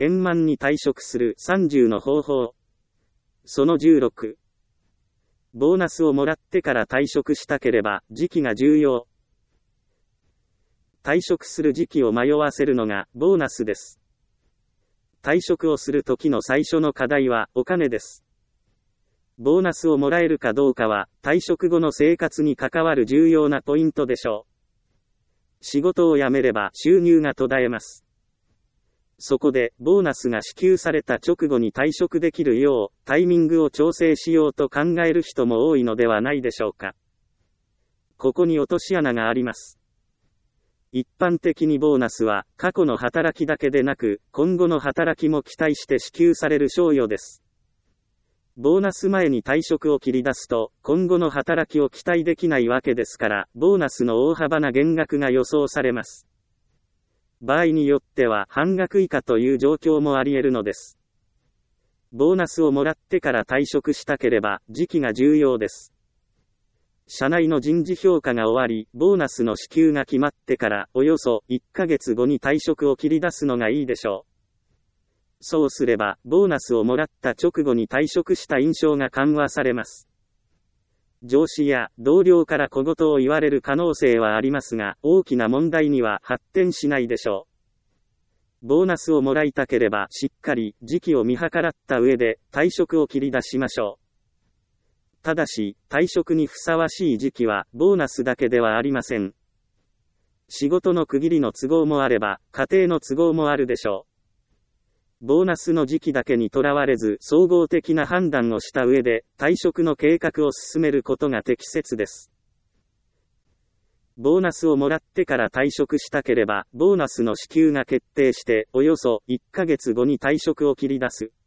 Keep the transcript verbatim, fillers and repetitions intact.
円満に退職するさんじゅうの方法。そのじゅうろく。ボーナスをもらってから退職したければ時期が重要。退職する時期を迷わせるのがボーナスです。退職をするときの最初の課題はお金です。ボーナスをもらえるかどうかは退職後の生活に関わる重要なポイントでしょう。仕事を辞めれば収入が途絶えます。そこで、ボーナスが支給された直後に退職できるよう、タイミングを調整しようと考える人も多いのではないでしょうか。ここに落とし穴があります。一般的にボーナスは、過去の働きだけでなく、今後の働きも期待して支給される賞与です。ボーナス前に退職を切り出すと、今後の働きを期待できないわけですから、ボーナスの大幅な減額が予想されます。場合によっては半額以下という状況もあり得るのです。ボーナスをもらってから退職したければ時期が重要です。社内の人事評価が終わり、ボーナスの支給が決まってからおよそいっかげつごに退職を切り出すのがいいでしょう。そうすれば、ボーナスをもらった直後に退職した印象が緩和されます。上司や同僚から小言を言われる可能性はありますが、大きな問題には発展しないでしょう。ボーナスをもらいたければしっかり時期を見計らった上で退職を切り出しましょう。ただし、退職にふさわしい時期はボーナスだけではありません。仕事の区切りの都合もあれば、家庭の都合もあるでしょう。ボーナスの時期だけにとらわれず、総合的な判断をした上で、退職の計画を進めることが適切です。ボーナスをもらってから退職したければ、ボーナスの支給が決定して、およそいっかげつごに退職を切り出す。